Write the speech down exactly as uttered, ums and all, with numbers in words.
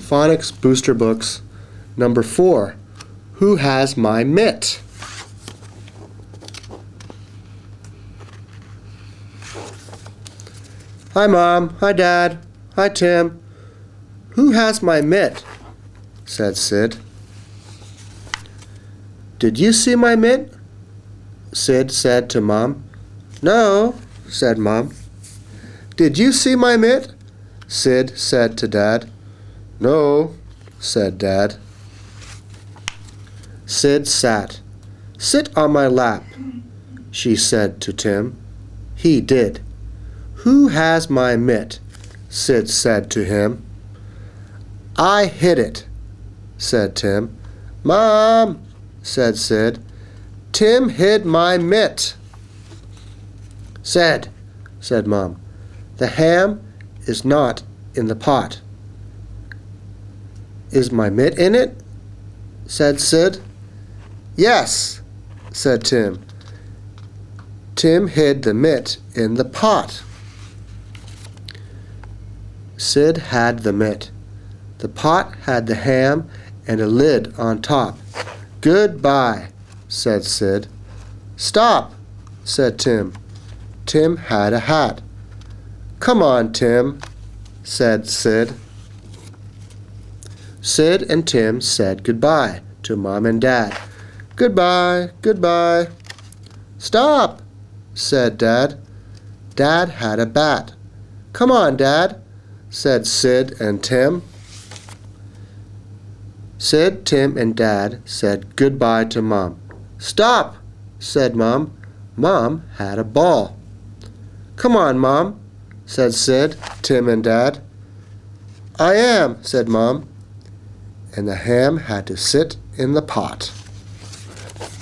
Phonics Booster Books, number four. Who has my mitt? Hi, Mom. Hi, Dad. Hi, Tim. Who has my mitt? Said Sid. Did you see my mitt? Sid said to Mom. No, said Mom. Did you see my mitt? Sid said to Dad. No, said Dad. Sid sat. Sit on my lap, she said to Tim. He did. Who has my mitt? Sid said to him. I hid it, said Tim. Mom, said Sid. Tim hid my mitt. Sid, said Mom. The ham is not in the pot. Is my mitt in it? Said Sid. Yes, said Tim. Tim hid the mitt in the pot. Sid had the mitt. The pot had the ham and a lid on top. Goodbye, said Sid. Stop, said Tim. Tim had a hat. Come on, Tim, said Sid. Sid and Tim said goodbye to Mom and Dad. Goodbye, goodbye. Stop, said Dad. Dad had a bat. Come on, Dad, said Sid and Tim. Sid, Tim, and Dad said goodbye to Mom. Stop, said Mom. Mom had a ball. Come on, Mom, said Sid, Tim, and Dad. I am, said Mom. And the ham had to sit in the pot.